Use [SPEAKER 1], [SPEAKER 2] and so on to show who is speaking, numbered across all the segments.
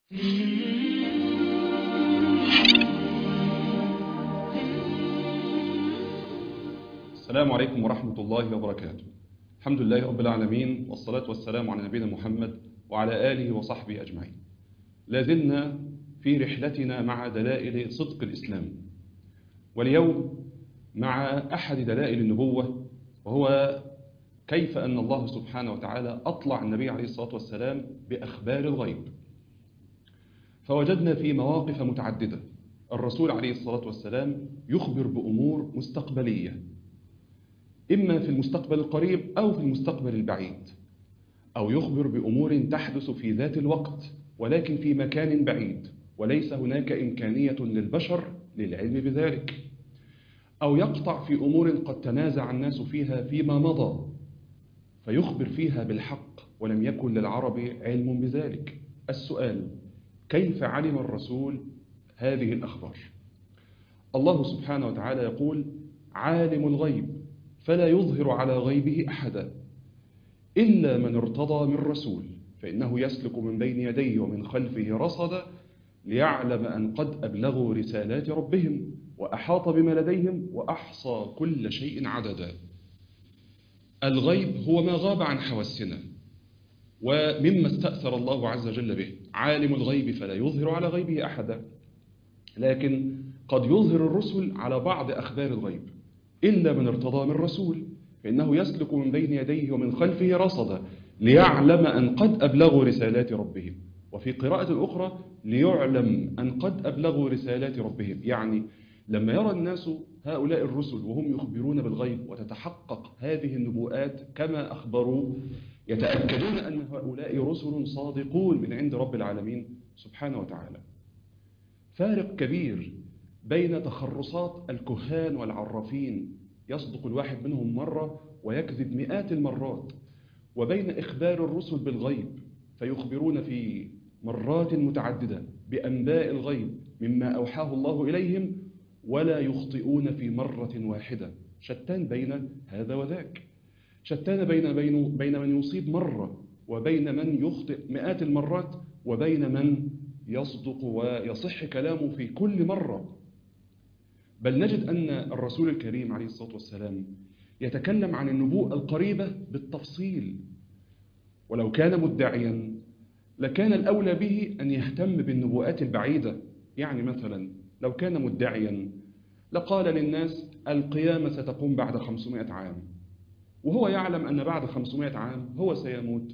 [SPEAKER 1] السلام عليكم ورحمة الله وبركاته. الحمد لله رب العالمين، والصلاة والسلام على نبينا محمد وعلى آله وصحبه أجمعين. لازلنا في رحلتنا مع دلائل صدق الإسلام، واليوم مع أحد دلائل النبوة، وهو كيف أن الله سبحانه وتعالى أطلع النبي عليه الصلاة والسلام بأخبار الغيب. فوجدنا في مواقف متعددة الرسول عليه الصلاة والسلام يخبر بأمور مستقبلية، إما في المستقبل القريب أو في المستقبل البعيد، أو يخبر بأمور تحدث في ذات الوقت ولكن في مكان بعيد وليس هناك إمكانية للبشر للعلم بذلك، أو يقطع في أمور قد تنازع الناس فيها فيما مضى فيخبر فيها بالحق ولم يكن للعرب علم بذلك. السؤال: كيف علم الرسول هذه الأخبار؟ الله سبحانه وتعالى يقول: عالم الغيب فلا يظهر على غيبه أحدا إلا من ارتضى من رسول فإنه يسلك من بين يديه ومن خلفه رصدا ليعلم أن قد أبلغوا رسالات ربهم وأحاط بما لديهم وأحصى كل شيء عددا. الغيب هو ما غاب عن حواسنا ومما استأثر الله عز وجل به. عالم الغيب فلا يظهر على غيبه أحدا، لكن قد يظهر الرسل على بعض أخبار الغيب. إلا من ارتضى من رسول فإنه يسلك من بين يديه ومن خلفه رصدا ليعلم أن قد أبلغوا رسالات ربهم. وفي قراءة أخرى: ليعلم أن قد أبلغوا رسالات ربهم. يعني لما يرى الناس هؤلاء الرسل وهم يخبرون بالغيب وتتحقق هذه النبوءات كما أخبروا، يتأكدون أن هؤلاء رسل صادقون من عند رب العالمين سبحانه وتعالى. فارق كبير بين تخرصات الكهان والعرافين، يصدق الواحد منهم مرة ويكذب مئات المرات، وبين إخبار الرسل بالغيب فيخبرون في مرات متعددة بأنباء الغيب مما أوحاه الله إليهم ولا يخطئون في مرة واحدة. شتان بين هذا وذاك، شتان بين من يصيب مرة وبين من يخطئ مئات المرات وبين من يصدق ويصح كلامه في كل مرة. بل نجد أن الرسول الكريم عليه الصلاة والسلام يتكلم عن النبوءة القريبة بالتفصيل، ولو كان مدعيا لكان الأولى به أن يهتم بالنبوءات البعيدة. يعني مثلا لو كان مدعيا لقال للناس: القيامة ستقوم بعد 500 عام، وهو يعلم أن بعد 500 عام هو سيموت،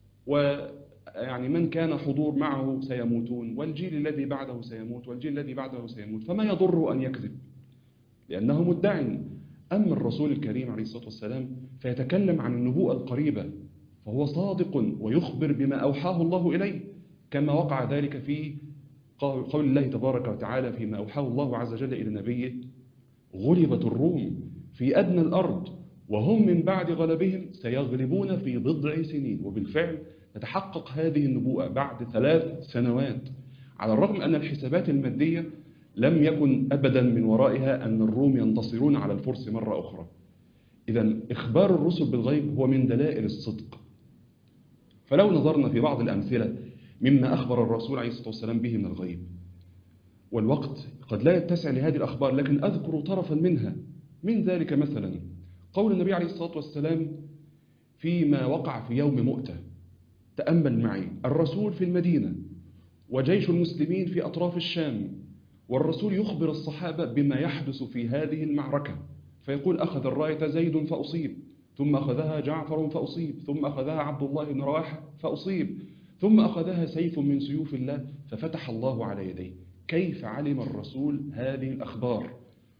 [SPEAKER 1] ويعني من كان حضور معه سيموتون، والجيل الذي بعده سيموت، والجيل الذي بعده سيموت، فما يضر أن يكذب لأنه مدعي. أما الرسول الكريم عليه الصلاة والسلام فيتكلم عن النبوءة القريبة، فهو صادق ويخبر بما أوحاه الله إليه، كما وقع ذلك في قول الله تبارك وتعالى فيما أوحاه الله عز وجل إلى نبيه: غلبت الروم في أدنى الأرض وهم من بعد غلبهم سيغلبون في بضع سنين. وبالفعل تتحقق هذه النبوءة بعد 3 سنوات، على الرغم أن الحسابات المادية لم يكن أبدا من ورائها أن الروم ينتصرون على الفرس مرة أخرى. إذن إخبار الرسل بالغيب هو من دلائل الصدق. فلو نظرنا في بعض الأمثلة مما أخبر الرسول عليه الصلاة والسلام به من الغيب، والوقت قد لا يتسع لهذه الأخبار، لكن أذكر طرفا منها. من ذلك مثلا قول النبي عليه الصلاة والسلام فيما وقع في يوم مؤتة. تأمل معي: الرسول في المدينة وجيش المسلمين في أطراف الشام، والرسول يخبر الصحابة بما يحدث في هذه المعركة، فيقول: أخذ الراية زيد فأصيب، ثم أخذها جعفر فأصيب، ثم أخذها عبد الله بن رواحة فأصيب، ثم أخذها سيف من سيوف الله ففتح الله على يديه. كيف علم الرسول هذه الأخبار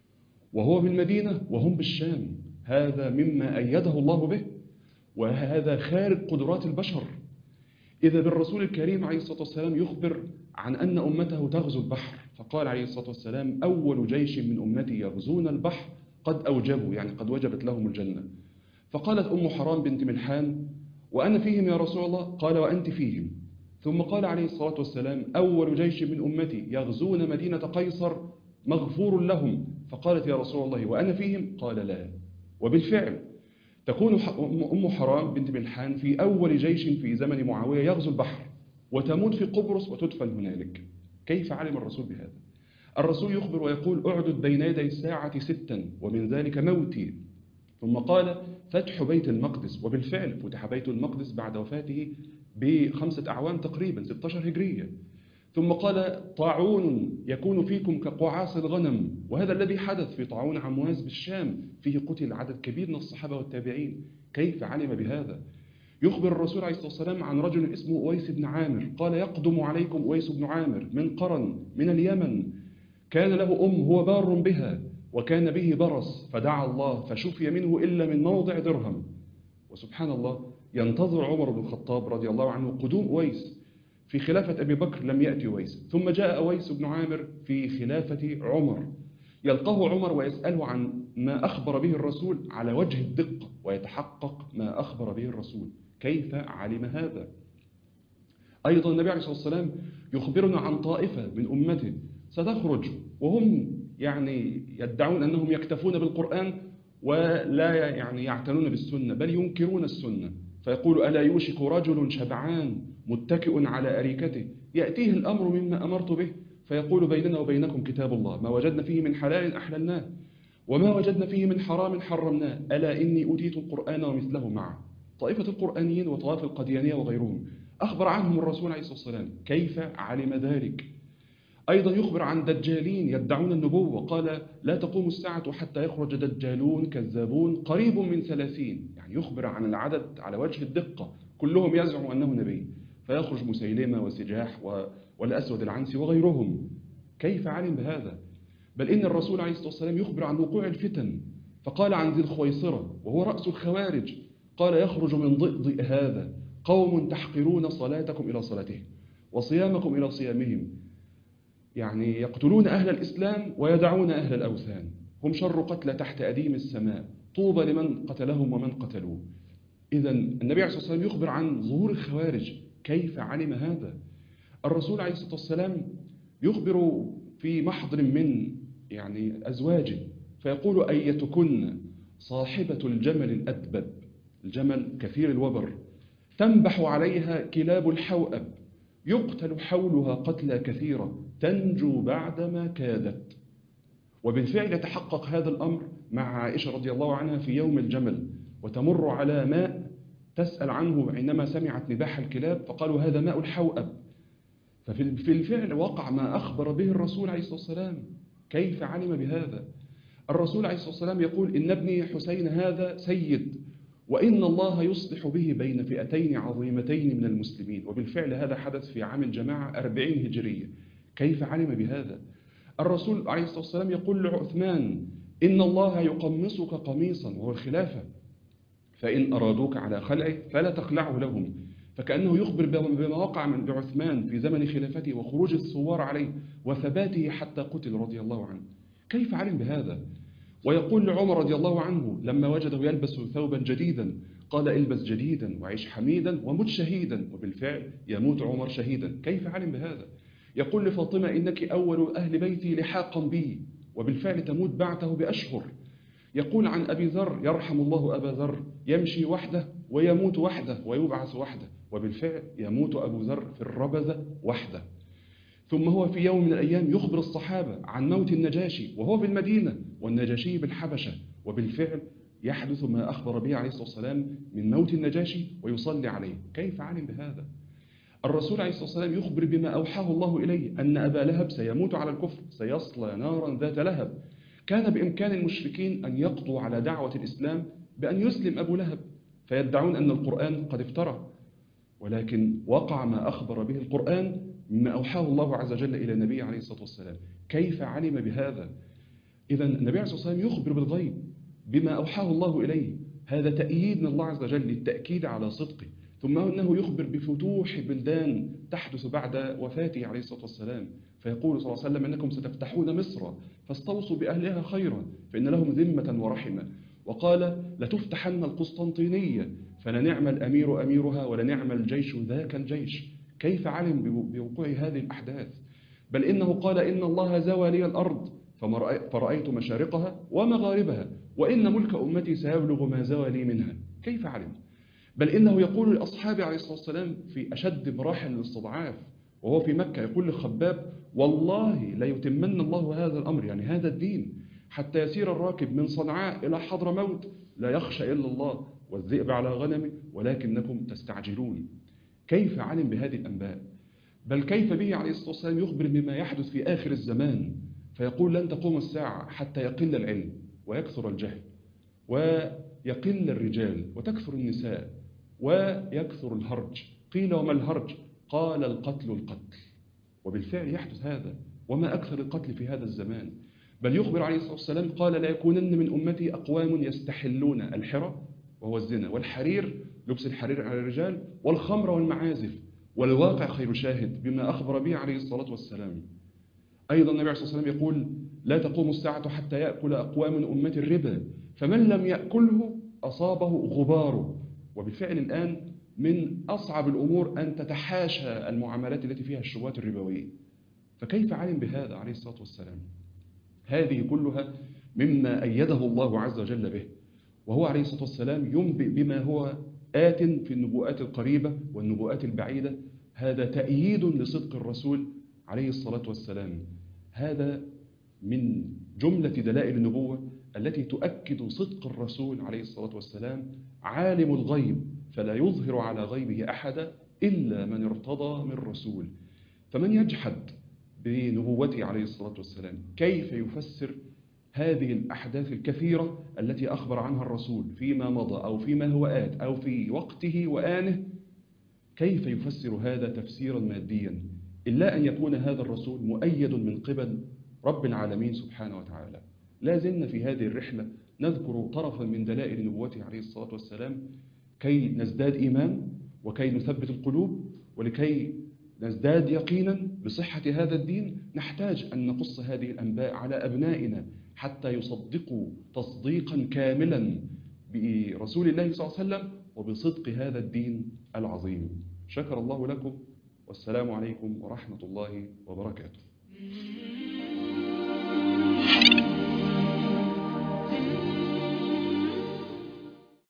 [SPEAKER 1] وهو بالمدينة وهم بالشام؟ هذا مما أيده الله به، وهذا خارج قدرات البشر. إذا بالرسول الكريم عليه الصلاة والسلام يخبر عن أن أمته تغزو البحر، فقال عليه الصلاة والسلام: أول جيش من أمتي يغزون البحر قد أوجبوا، يعني قد وجبت لهم الجنة. فقالت أم حرام بنت ملحان: وأنا فيهم يا رسول الله؟ قال: وأنت فيهم. ثم قال عليه الصلاة والسلام: أول جيش من أمتي يغزون مدينة قيصر مغفور لهم. فقالت: يا رسول الله وأنا فيهم؟ قال: لا. وبالفعل تكون أم حرام بنت ملحان في أول جيش في زمن معاوية يغزو البحر، وتموت في قبرص وتدفن هنالك. كيف علم الرسول بهذا؟ الرسول يخبر ويقول أعدد بين يدي الساعة 6 ومن ذلك موتي. ثم قال فتح بيت المقدس، وبالفعل فتح بيت المقدس بعد وفاته ب5 أعوام تقريبا 16 هجرية. ثم قال طاعون يكون فيكم كقعاص الغنم، وهذا الذي حدث في طاعون عمواس بالشام، فيه قتل عدد كبير من الصحابة والتابعين. كيف علم بهذا؟ يخبر الرسول عليه الصلاة والسلام عن رجل اسمه أويس بن عامر، قال يقدم عليكم أويس بن عامر من قرن من اليمن، كان له هو بار بها وكان به برص، فدعا الله فشفي منه إلا من موضع درهم. وسبحان الله ينتظر عمر بن الخطاب رضي الله عنه قدوم أويس. في خلافة أبي بكر لم يأتي أويس، ثم جاء أويس بن عامر في خلافة عمر، يلقاه عمر ويسأله عن ما أخبر به الرسول على وجه الدقة، ويتحقق ما أخبر به الرسول. كيف علم هذا؟ أيضا النبي عليه الصلاة والسلام يخبرنا عن طائفة من أمته ستخرج وهم يدعون أنهم يكتفون بالقرآن ولا يعتنون بالسنة، بل ينكرون السنة. فيقول ألا يوشك رجل شبعان متكئ على أريكته يأتيه الأمر مما أمرت به، فيقول بيننا وبينكم كتاب الله، ما وجدنا فيه من حلال أحللناه وما وجدنا فيه من حرام حرمناه، ألا إني أوتيت القرآن ومثله معه. طائفة القرآنيين وطوائف القديانية وغيرهم أخبر عنهم الرسول عليه الصلاة والسلام. كيف علم ذلك؟ أيضا يخبر عن دجالين يدعون النبوة، قال لا تقوم الساعة حتى يخرج دجالون كذابون قريب من 30. يخبر عن العدد على وجه الدقة، كلهم يزعم أنه نبي، فيخرج مسيلمة وسجاح والأسود العنسي وغيرهم. كيف علم بهذا؟ بل إن الرسول عليه الصلاة والسلام يخبر عن وقوع الفتن، فقال عن ذي الخويصرة وهو رأس الخوارج، قال يخرج من ضئضئ هذا قوم تحقرون صلاتكم إلى صلاتهم وصيامكم إلى صيامهم، يقتلون أهل الإسلام ويدعون أهل الأوثان، هم شر قتلى تحت أديم السماء، طوبى لمن قتلهم ومن قتلوه. إذن النبي عليه الصلاة والسلام يخبر عن ظهور الخوارج. كيف علم هذا؟ الرسول عليه الصلاة والسلام يخبر في محضر من أزواجه، فيقول أيتكن صاحبة الجمل الأدبب، الجمل كثير الوبر، تنبح عليها كلاب الحوأب، يقتل حولها قتلى كثيرة، تنجو بعدما كادت. وبالفعل يتحقق هذا الأمر مع عائشة رضي الله عنها في يوم الجمل، وتمر على ماء تسأل عنه عندما سمعت نباح الكلاب، فقالوا هذا ماء الحوأب. ففي الفعل وقع ما أخبر به الرسول عليه الصلاة والسلام. كيف علم بهذا؟ الرسول عليه الصلاة والسلام يقول إن ابني حسين هذا سيد، وإن الله يصلح به بين فئتين عظيمتين من المسلمين. وبالفعل هذا حدث في عام الجماعة 40 هجرية. كيف علم بهذا؟ الرسول عليه الصلاة والسلام يقول لعثمان إن الله يقمصك قميصا، وهو الخلافة، فإن أرادوك على خلعه فلا تخلعه لهم. فكأنه يخبر بما وقع من عثمان في زمن خلافته وخروج الثوار عليه وثباته حتى قتل رضي الله عنه. كيف علم بهذا؟ ويقول لعمر رضي الله عنه لما وجده يلبس ثوبا جديدا قال البس جديدا وعيش حميدا ومت شهيدا، وبالفعل يموت عمر شهيدا. كيف علم بهذا؟ يقول لفاطمة إنك أول أهل بيتي لحاقا بي، وبالفعل تموت بعده بأشهر. يقول عن أبي ذر يرحم الله أبا ذر يمشي وحده ويموت وحده ويبعث وحده، وبالفعل يموت أبو ذر في الربذة وحده. ثم هو في يوم من الأيام يخبر الصحابة عن موت النجاشي وهو في المدينة والنجاشي بالحبشة، وبالفعل يحدث ما أخبر به عليه الصلاة والسلام من موت النجاشي ويصلي عليه. كيف علم بهذا؟ الرسول عليه الصلاة والسلام يخبر بما أوحاه الله إليه أن أبا لهب سيموت على الكفر، سيصلى نارا ذات لهب. كان بإمكان المشركين أن يقضوا على دعوة الإسلام بأن يسلم أبو لهب، فيدعون أن القرآن قد افترى، ولكن وقع ما أخبر به القرآن مما أوحاه الله عز وجل إلى النبي عليه الصلاة والسلام. كيف علم بهذا؟ إذن النبي عليه الصلاة والسلام يخبر بالغيب بما أوحاه الله إليه، هذا تأييد من الله عز وجل للتأكيد على صدقه. ثم أنه يخبر بفتوح بلدان تحدث بعد وفاته عليه الصلاة والسلام، فيقول صلى الله عليه وسلم أنكم ستفتحون مصر فاستوصوا بأهلها خيرا فإن لهم ذمة ورحمة. وقال لتفتحن القسطنطينية فلنعم الأمير أميرها ولنعم الجيش ذاك الجيش. كيف علم بوقوع هذه الأحداث؟ بل إنه قال إن الله زوى لي الأرض فرأيت مشارقها ومغاربها وإن ملك أمتي سيبلغ ما زوى لي منها. كيف علم؟ بل إنه يقول لأصحابه عليه الصلاة والسلام في أشد مراحل الاستضعاف وهو في مكة، يقول لخباب: والله لا يتمن الله هذا الأمر، يعني هذا الدين، حتى يسير الراكب من صنعاء إلى حضرموت لا يخشى إلا الله والذئب على غنمه ولكنكم تستعجلون. كيف علم بهذه الأنباء؟ بل كيف به عليه الصلاة والسلام يخبر بما يحدث في آخر الزمان، فيقول: لن تقوم الساعة حتى يقل العلم ويكثر الجهل ويقل الرجال وتكثر النساء ويكثر الهرج. قيل: وما الهرج؟ قال: القتل. وبالفعل يحدث هذا، وما أكثر القتل في هذا الزمان. بل يخبر عليه الصلاة والسلام قال: لا يكونن من أمتي أقوام يستحلون الحرى وهو الزنا والحرير، لبس الحرير على الرجال، والخمر والمعازف، والواقع خير شاهد بما أخبر به عليه الصلاة والسلام. أيضا النبي عليه الصلاة والسلام يقول: لا تقوم الساعة حتى يأكل أقوام من أمتي الربا، فمن لم يأكله أصابه غباره. وبالفعل الآن من أصعب الأمور أن تتحاشى المعاملات التي فيها الشبهات الربوية. فكيف علم بهذا عليه الصلاة والسلام؟ هذه كلها مما أيده الله عز وجل به، وهو عليه الصلاة والسلام ينبئ بما هو آت في النبوءات القريبة والنبوءات البعيدة. هذا تأييد لصدق الرسول عليه الصلاة والسلام. هذا من جملة دلائل النبوة التي تؤكد صدق الرسول عليه الصلاة والسلام: عالم الغيب فلا يظهر على غيبه أحدا إلا من ارتضى من رسول. فمن يجحد بنبوته عليه الصلاة والسلام كيف يفسر هذه الأحداث الكثيرة التي أخبر عنها الرسول فيما مضى أو فيما هو آت أو في وقته وآنه؟ كيف يفسر هذا تفسيرا ماديا إلا أن يكون هذا الرسول مؤيد من قبل رب العالمين سبحانه وتعالى؟ لا زلنا في هذه الرحلة نذكر طرفا من دلائل نبوته عليه الصلاة والسلام كي نزداد إيمان وكي نثبت القلوب ولكي نزداد يقينا بصحة هذا الدين. نحتاج أن نقص هذه الأنباء على أبنائنا حتى يصدقوا تصديقا كاملا برسول الله صلى الله عليه وسلم وبصدق هذا الدين العظيم. شكر الله لكم، والسلام عليكم ورحمة الله وبركاته.